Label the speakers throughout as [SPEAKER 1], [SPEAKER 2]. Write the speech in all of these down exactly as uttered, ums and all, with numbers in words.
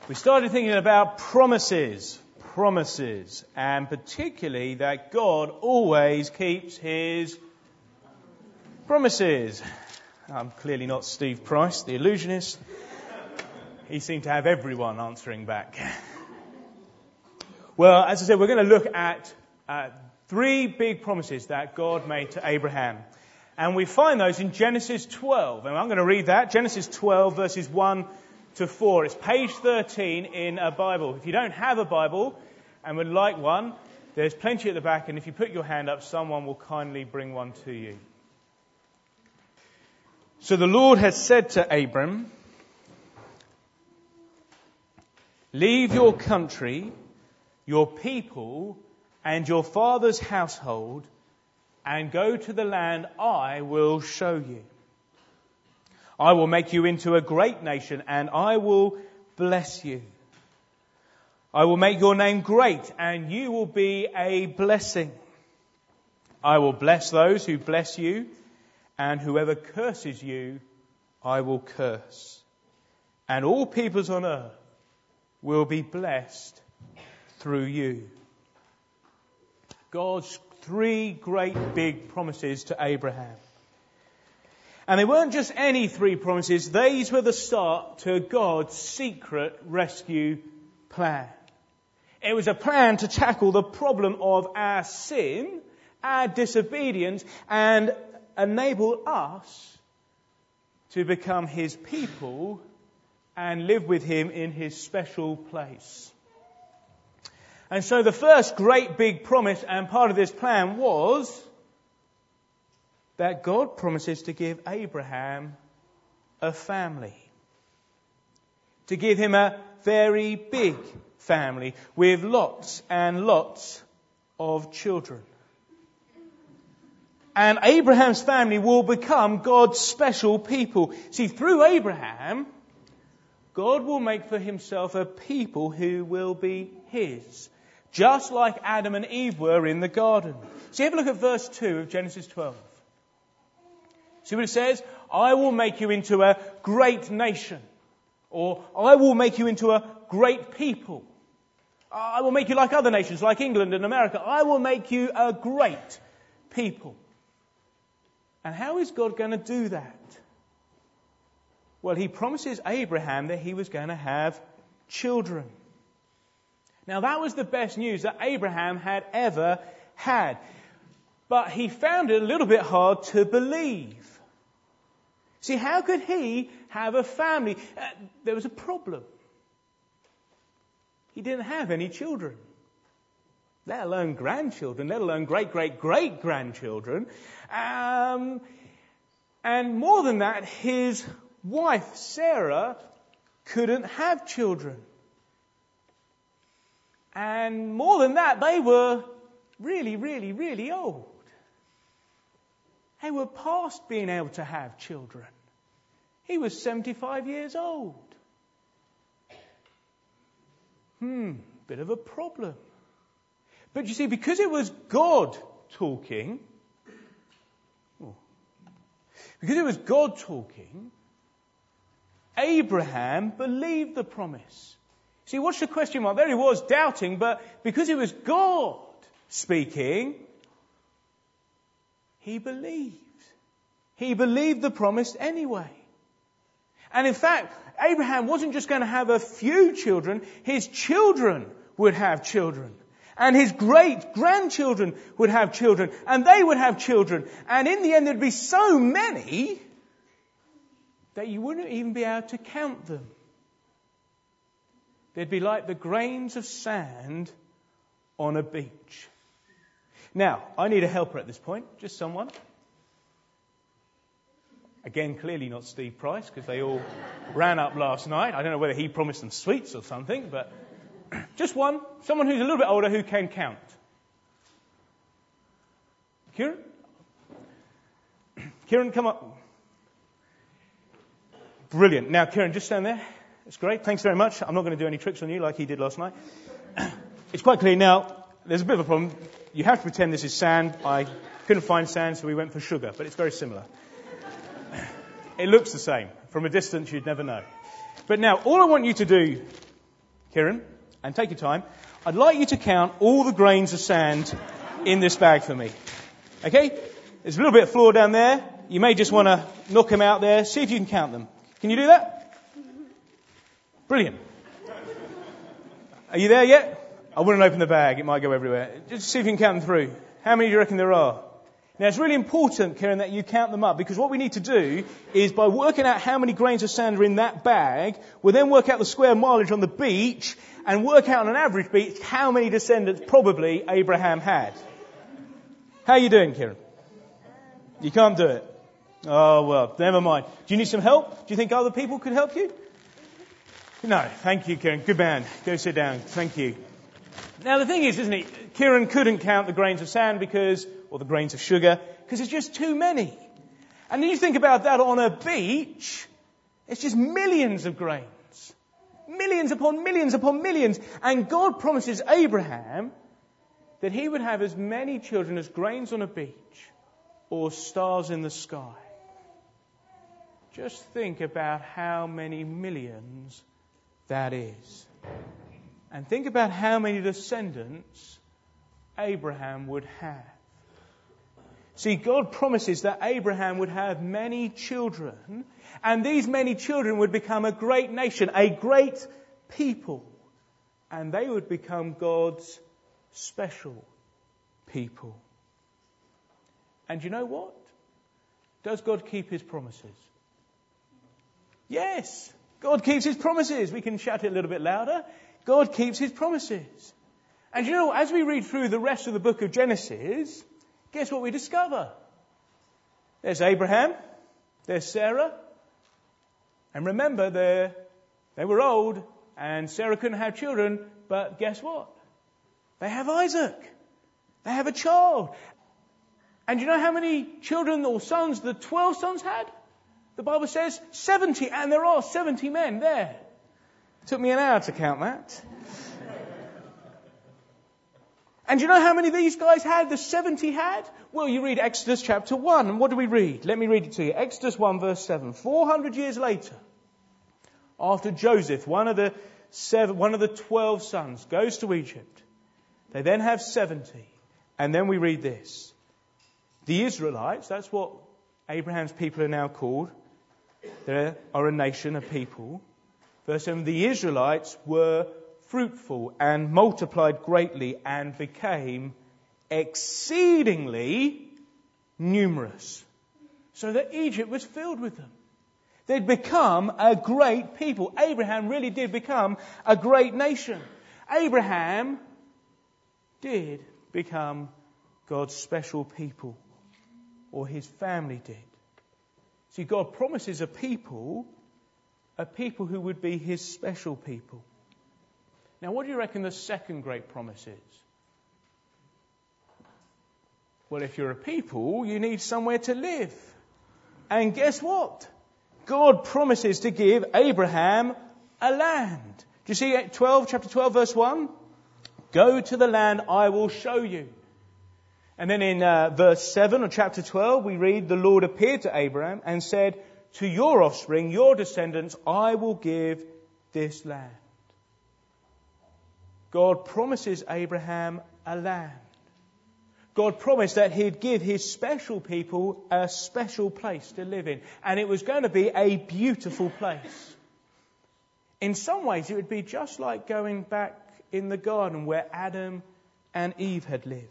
[SPEAKER 1] We started thinking about promises, promises, and particularly that God always keeps his promises. I'm clearly not Steve Price, the illusionist. He seemed to have everyone answering back. Well, as I said, we're going to look at uh, three big promises that God made to Abraham. And we find those in Genesis twelve. And I'm going to read that. Genesis twelve, verses one to four. It's page thirteen in a Bible. If you don't have a Bible and would like one, there's plenty at the back. And if you put your hand up, someone will kindly bring one to you. So the Lord has said to Abram, "Leave your country, your people, and your father's household, and go to the land I will show you. I will make you into a great nation, and I will bless you. I will make your name great, and you will be a blessing. I will bless those who bless you, and whoever curses you, I will curse. And all peoples on earth will be blessed through you." God's three great big promises to Abraham. And they weren't just any three promises. These were the start to God's secret rescue plan. It was a plan to tackle the problem of our sin, our disobedience, and enable us to become his people and live with him in his special place. And so the first great big promise and part of this plan was that God promises to give Abraham a family. To give him a very big family with lots and lots of children. And Abraham's family will become God's special people. See, through Abraham, God will make for himself a people who will be his. Just like Adam and Eve were in the garden. See, have a look at verse two of Genesis twelve. See what it says? "I will make you into a great nation." Or, "I will make you into a great people." "I will make you like other nations, like England and America." "I will make you a great people." And how is God going to do that? Well, he promises Abraham that he was going to have children. Now, that was the best news that Abraham had ever had. But he found it a little bit hard to believe. See, how could he have a family? Uh, there was a problem. He didn't have any children. Let alone grandchildren, let alone great-great-great-grandchildren. Um, and more than that, his wife, Sarah, couldn't have children. And more than that, they were really, really, really old. They were past being able to have children. He was seventy-five years old. Hmm, bit of a problem. But you see, because it was God talking, oh, because it was God talking, Abraham believed the promise. See, watch the question mark. There he was, doubting, but because it was God speaking, he believed. He believed the promise anyway. And in fact, Abraham wasn't just going to have a few children. His children would have children. And his great-grandchildren would have children. And they would have children. And in the end, there'd be so many that you wouldn't even be able to count them. They'd be like the grains of sand on a beach. Now, I need a helper at this point. Just someone. Again, clearly not Steve Price, because they all ran up last night. I don't know whether he promised them sweets or something, but just one. Someone who's a little bit older who can count. Kieran? Kieran, come up. Brilliant. Now, Kieran, just stand there. That's great. Thanks very much. I'm not going to do any tricks on you like he did last night. It's quite clear now. There's a bit of a problem. You have to pretend this is sand. I couldn't find sand, so we went for sugar, but it's very similar. It looks the same. From a distance, you'd never know. But now, all I want you to do Kieran, and take your time, I'd like you to count all the grains of sand in this bag for me. Okay? There's a little bit of floor down there. You may just want to knock them out there. See if you can count them. Can you do that? Brilliant. Are you there yet? I wouldn't open the bag. It might go everywhere. Just see if you can count them through. How many do you reckon there are? Now, it's really important, Kieran, that you count them up, because what we need to do is, by working out how many grains of sand are in that bag, we'll then work out the square mileage on the beach and work out on an average beach how many descendants probably Abraham had. How are you doing, Kieran? You can't do it. Oh, well, never mind. Do you need some help? Do you think other people could help you? No. Thank you, Kieran. Good man. Go sit down. Thank you. Now, the thing is, isn't it? Kieran couldn't count the grains of sand because, or the grains of sugar, because it's just too many. And then you think about that on a beach, it's just millions of grains. Millions upon millions upon millions. And God promises Abraham that he would have as many children as grains on a beach or stars in the sky. Just think about how many millions that is. And think about how many descendants Abraham would have. See, God promises that Abraham would have many children, and these many children would become a great nation, a great people, and they would become God's special people. And you know what? Does God keep his promises? Yes, God keeps his promises. We can shout it a little bit louder. God keeps his promises. And you know, as we read through the rest of the book of Genesis, guess what we discover? There's Abraham, there's Sarah, and remember, they they were old, and Sarah couldn't have children, but guess what? They have Isaac. They have a child. And you know how many children or sons the twelve sons had? The Bible says seventy, and there are seventy men there. Took me an hour to count that. And you know how many of these guys had, the seventy had? Well, you read Exodus chapter one, and what do we read? Let me read it to you. Exodus one verse seven. four hundred years later, after Joseph, one of the seven, one of the twelve sons, goes to Egypt, they then have seventy. And then we read this. The Israelites, that's what Abraham's people are now called. They are a nation, a people. Verse seven, the Israelites were fruitful and multiplied greatly and became exceedingly numerous. So that Egypt was filled with them. They'd become a great people. Abraham really did become a great nation. Abraham did become God's special people, or his family did. See, God promises a people, a people who would be his special people. Now, what do you reckon the second great promise is? Well, if you're a people, you need somewhere to live. And guess what? God promises to give Abraham a land. Do you see twelve, chapter twelve, verse one? Go to the land I will show you. And then in uh, verse seven of chapter twelve, we read, the Lord appeared to Abraham and said, to your offspring, your descendants, I will give this land. God promises Abraham a land. God promised that he'd give his special people a special place to live in. And it was going to be a beautiful place. In some ways, it would be just like going back in the garden where Adam and Eve had lived.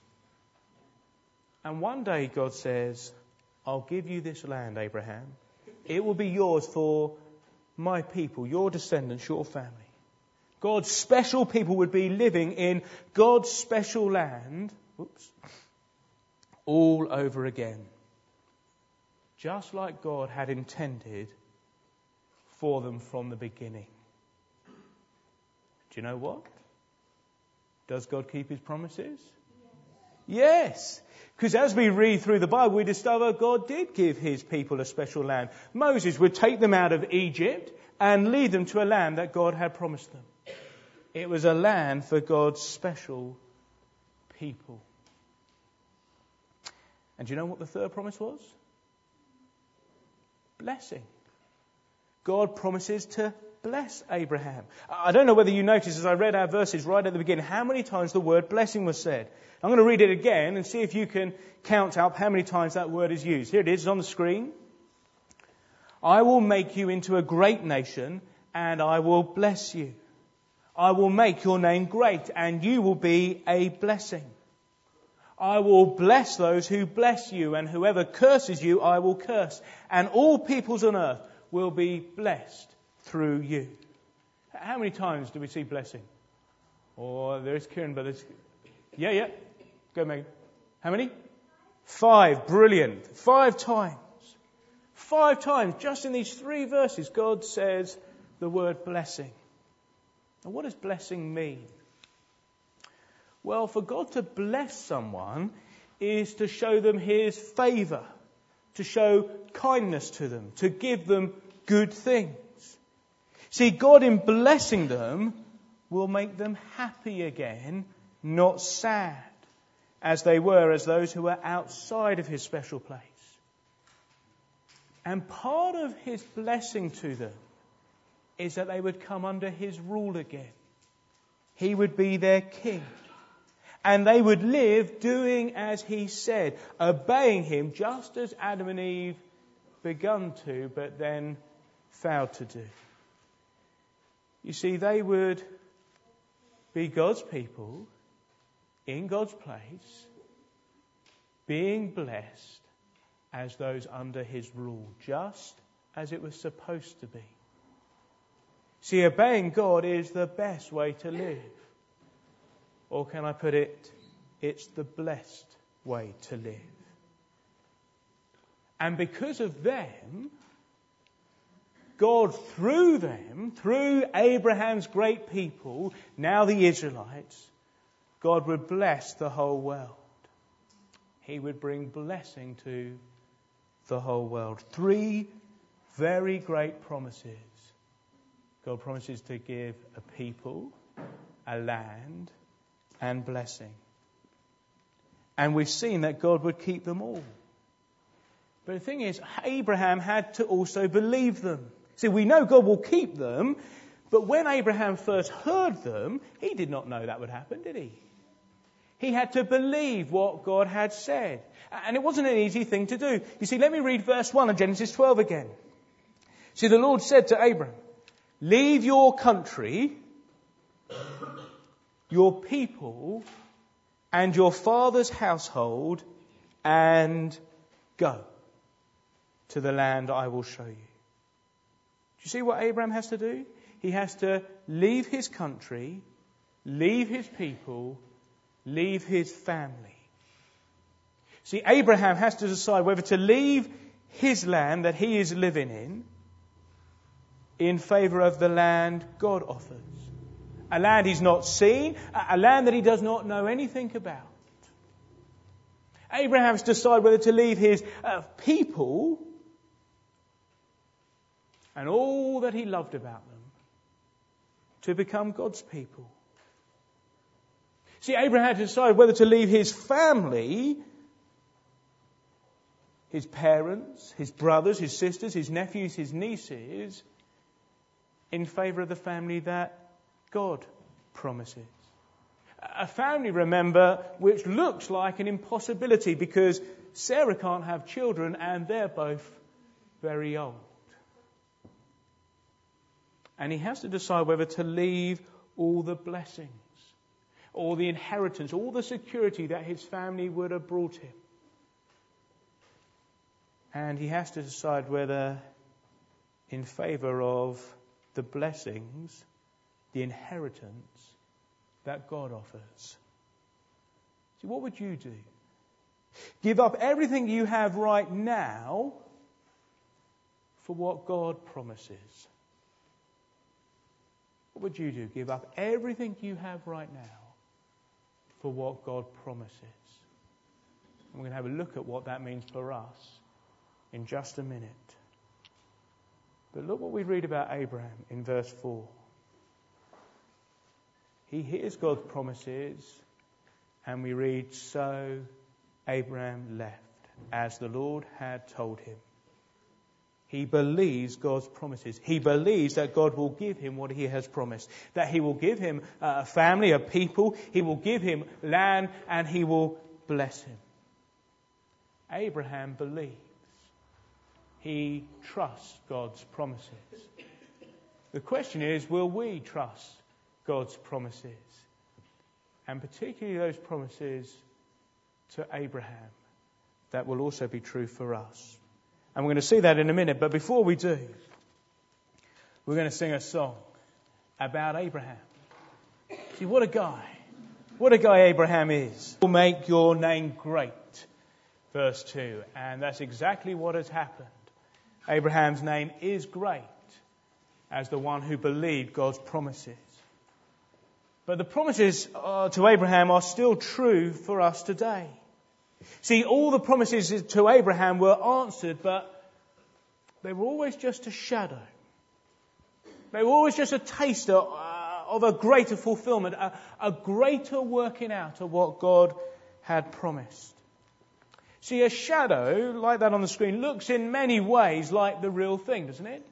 [SPEAKER 1] And one day God says, I'll give you this land, Abraham. It will be yours for my people, your descendants, your family. God's special people would be living in God's special land, oops, all over again. Just like God had intended for them from the beginning. Do you know what? Does God keep his promises? Yes. Because as we read through the Bible, we discover God did give his people a special land. Moses would take them out of Egypt and lead them to a land that God had promised them. It was a land for God's special people. And do you know what the third promise was? Blessing. God promises to bless Abraham. I don't know whether you noticed as I read our verses right at the beginning how many times the word blessing was said. I'm going to read it again and see if you can count up how many times that word is used. Here it is on the screen. I will make you into a great nation, and I will bless you. I will make your name great, and you will be a blessing. I will bless those who bless you, and whoever curses you, I will curse. And all peoples on earth will be blessed through you. How many times do we see blessing? Oh, there's Kieran, but there's... Yeah, yeah. Go, Megan. How many? Five. Brilliant. Five times. Five times, just in these three verses, God says the word blessing. Now, what does blessing mean? Well, for God to bless someone is to show them His favour, to show kindness to them, to give them good things. See, God in blessing them will make them happy again, not sad, as they were as those who were outside of His special place. And part of His blessing to them is that they would come under His rule again. He would be their king. And they would live doing as He said, obeying Him just as Adam and Eve begun to, but then failed to do. You see, they would be God's people, in God's place, being blessed as those under His rule, just as it was supposed to be. See, obeying God is the best way to live. Or can I put it, it's the blessed way to live. And because of them, God through them, through Abraham's great people, now the Israelites, God would bless the whole world. He would bring blessing to the whole world. Three very great promises. God promises to give a people, a land, and blessing. And we've seen that God would keep them all. But the thing is, Abraham had to also believe them. See, we know God will keep them, but when Abraham first heard them, he did not know that would happen, did he? He had to believe what God had said. And it wasn't an easy thing to do. You see, let me read verse one of Genesis twelve again. See, the Lord said to Abraham, leave your country, your people, and your father's household, and go to the land I will show you. Do you see what Abraham has to do? He has to leave his country, leave his people, leave his family. See, Abraham has to decide whether to leave his land that he is living in in favour of the land God offers. A land he's not seen, a land that he does not know anything about. Abraham has to decide whether to leave his uh, people and all that he loved about them to become God's people. See, Abraham had to decide whether to leave his family, his parents, his brothers, his sisters, his nephews, his nieces, in favour of the family that God promises. A family, remember, which looks like an impossibility because Sarah can't have children and they're both very old. And he has to decide whether to leave all the blessings, all the inheritance, all the security that his family would have brought him. And he has to decide whether, in favour of the blessings, the inheritance that God offers. See, what would you do? Give up everything you have right now for what God promises. What would you do? Give up everything you have right now for what God promises. And we're going to have a look at what that means for us in just a minute. But look what we read about Abraham in verse four. He hears God's promises, and we read, so Abraham left, as the Lord had told him. He believes God's promises. He believes that God will give him what he has promised. That he will give him a family, a people. He will give him land and he will bless him. Abraham believes. He trusts God's promises. The question is, will we trust God's promises? And particularly those promises to Abraham that will also be true for us. And we're going to see that in a minute. But before we do, we're going to sing a song about Abraham. See, what a guy. What a guy Abraham is. Will make your name great. Verse two. And that's exactly what has happened. Abraham's name is great as the one who believed God's promises. But the promises uh, to Abraham are still true for us today. See, all the promises to Abraham were answered, but they were always just a shadow. They were always just a taster uh, of a greater fulfillment, a, a greater working out of what God had promised. See, a shadow, like that on the screen, looks in many ways like the real thing, doesn't it?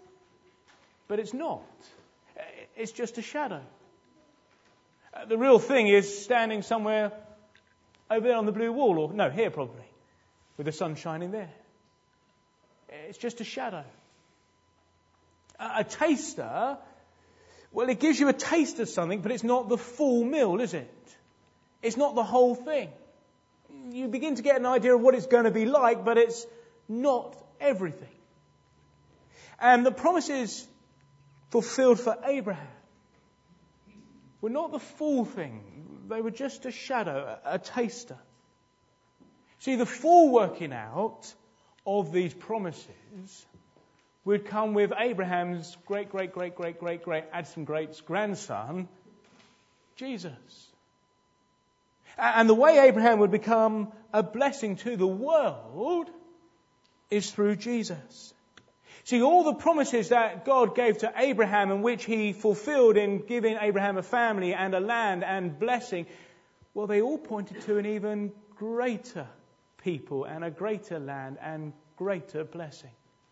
[SPEAKER 1] But it's not. It's just a shadow. Uh, the real thing is standing somewhere over there on the blue wall, or no, here probably, with the sun shining there. It's just a shadow. A, a taster, well, it gives you a taste of something, but it's not the full meal, is it? It's not the whole thing. You begin to get an idea of what it's going to be like, but it's not everything. And the promises fulfilled for Abraham were not the full thing. They were just a shadow, a, a taster. See, the full working out of these promises would come with Abraham's great, great, great, great, great, great, add some greats, grandson, Jesus. And the way Abraham would become a blessing to the world is through Jesus. See, all the promises that God gave to Abraham and which he fulfilled in giving Abraham a family and a land and blessing, well, they all pointed to an even greater people and a greater land and greater blessing.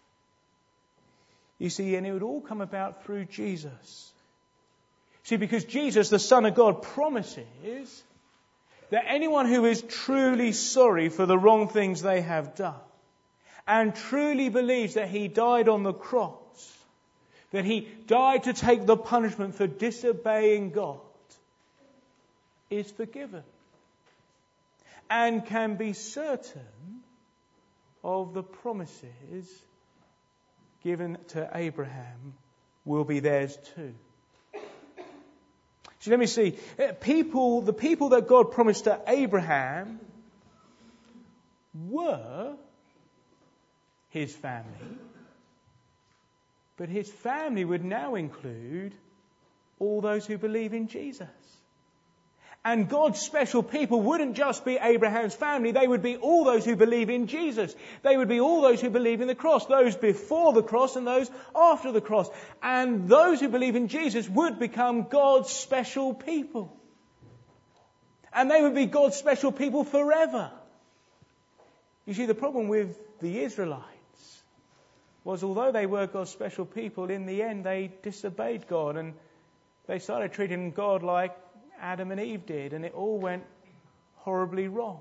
[SPEAKER 1] You see, and it would all come about through Jesus. See, because Jesus, the Son of God, promises that anyone who is truly sorry for the wrong things they have done and truly believes that he died on the cross, that he died to take the punishment for disobeying God, is forgiven and can be certain of the promises given to Abraham will be theirs too. So let me see. People, the people that God promised to Abraham were his family. But his family would now include all those who believe in Jesus. And God's special people wouldn't just be Abraham's family. They would be all those who believe in Jesus. They would be all those who believe in the cross. Those before the cross and those after the cross. And those who believe in Jesus would become God's special people. And they would be God's special people forever. You see, the problem with the Israelites was, although they were God's special people, in the end they disobeyed God and they started treating God like Adam and Eve did, and it all went horribly wrong.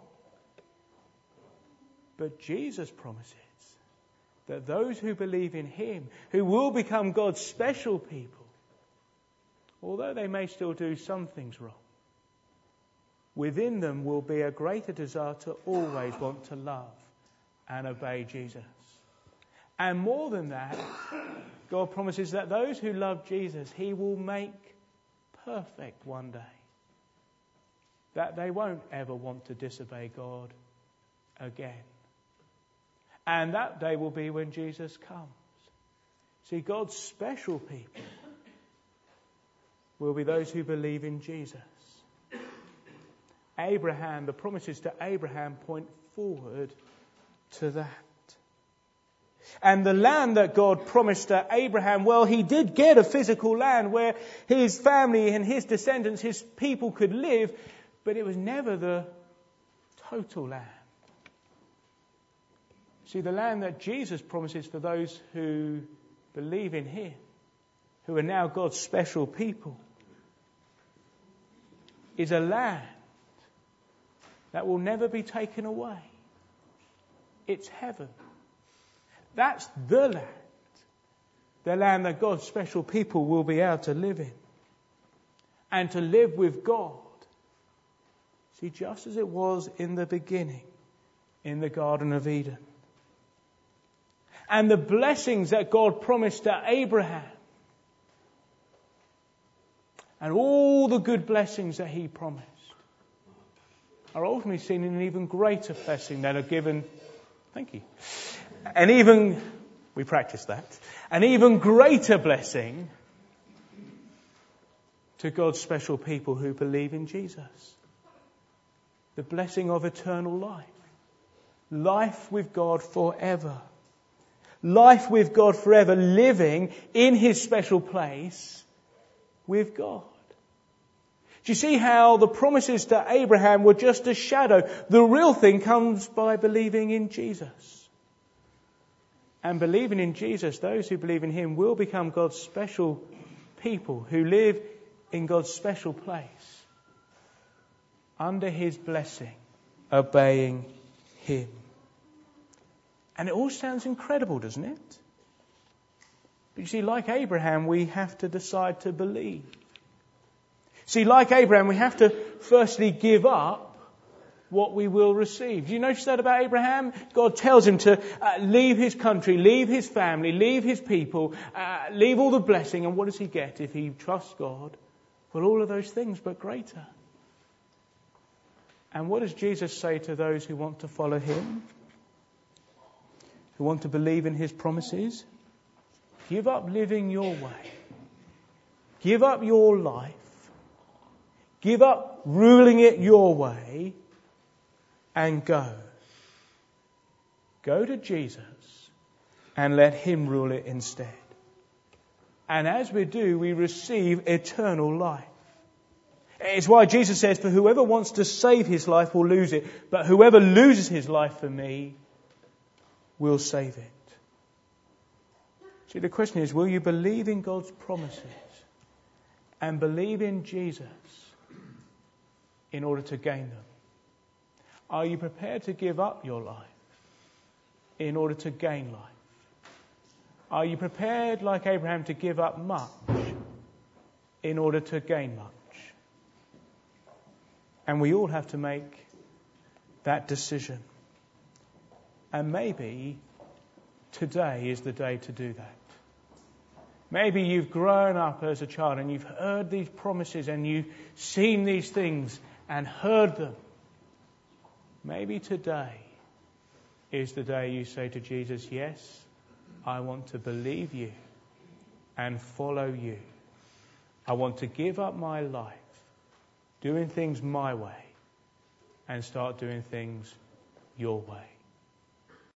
[SPEAKER 1] But Jesus promises that those who believe in him, who will become God's special people, although they may still do some things wrong, within them will be a greater desire to always want to love and obey Jesus. And more than that, God promises that those who love Jesus, he will make perfect one day. That they won't ever want to disobey God again. And that day will be when Jesus comes. See, God's special people will be those who believe in Jesus. Abraham, the promises to Abraham point forward to that. And the land that God promised to Abraham, well, he did get a physical land where his family and his descendants, his people could live, but it was never the total land. See, the land that Jesus promises for those who believe in him, who are now God's special people, is a land that will never be taken away. It's heaven. That's the land. The land that God's special people will be able to live in. And to live with God. See, just as it was in the beginning, in the Garden of Eden. And the blessings that God promised to Abraham. And all the good blessings that he promised are ultimately seen in an even greater blessing that are given. Thank you. And even, we practice that, an even greater blessing to God's special people who believe in Jesus. The blessing of eternal life. Life with God forever. Life with God forever, living in his special place with God. Do you see how the promises to Abraham were just a shadow? The real thing comes by believing in Jesus. And believing in Jesus, those who believe in him will become God's special people who live in God's special place. Under his blessing, obeying him. And it all sounds incredible, doesn't it? But you see, like Abraham, we have to decide to believe. See, like Abraham, we have to firstly give up what we will receive. Do you notice that about Abraham? God tells him to uh, leave his country, leave his family, leave his people, uh, leave all the blessing. And what does he get if he trusts God? Well, all of those things, but greater. And what does Jesus say to those who want to follow him? Who want to believe in his promises? Give up living your way. Give up your life. Give up ruling it your way and go. Go to Jesus and let him rule it instead. And as we do, we receive eternal life. It's why Jesus says, for whoever wants to save his life will lose it, but whoever loses his life for me will save it. See, the question is, will you believe in God's promises and believe in Jesus in order to gain them? Are you prepared to give up your life in order to gain life? Are you prepared, like Abraham, to give up much in order to gain much? And we all have to make that decision. And maybe today is the day to do that. Maybe you've grown up as a child and you've heard these promises and you've seen these things and heard them. Maybe today is the day you say to Jesus, yes, I want to believe you and follow you. I want to give up my life, doing things my way, and start doing things your way.